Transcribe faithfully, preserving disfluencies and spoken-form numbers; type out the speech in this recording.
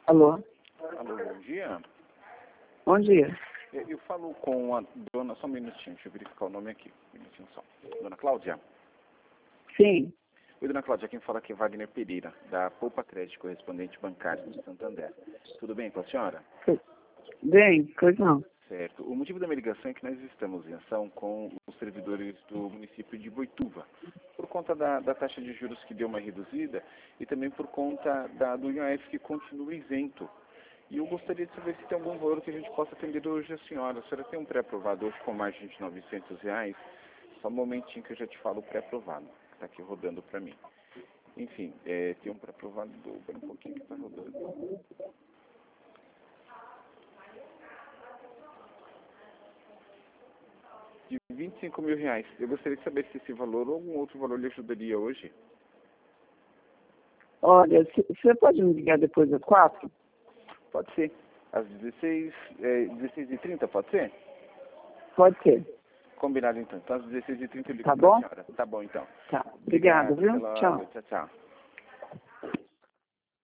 Alô? Alô, bom dia. Bom dia. Eu, eu falo com a dona, só um minutinho, deixa eu verificar o nome aqui. Um minutinho só. Dona Cláudia? Sim. Oi, dona Cláudia, quem fala aqui é Wagner Pereira, da Poupa Crédito, correspondente bancário do Santander. Tudo bem com a senhora? Bem, pois não. Certo. O motivo da minha ligação é que nós estamos em ação com os servidores do município de Boituva, por conta da, da taxa de juros que deu uma reduzida e também por conta da, do I O F que continua isento. E eu gostaria de saber se tem algum valor que a gente possa atender hoje a senhora. A senhora tem um pré-aprovado hoje com margem de novecentos reais? Só um momentinho que eu já te falo o pré-aprovado, que está aqui rodando para mim. Enfim, é, tem um pré-aprovado do... Espera um pouquinho que está rodando. De vinte e cinco mil reais. Eu gostaria de saber se esse valor ou algum outro valor lhe ajudaria hoje. Olha, você pode me ligar depois das quatro? Pode ser. Às dezesseis, é, dezesseis e trinta, pode ser? Pode ser. Combinado então. Então às dezesseis e trinta eu ligo Tá para a bom? senhora. Tá bom então. Tá. Obrigada, viu? Pela... Tchau. Tchau, tchau.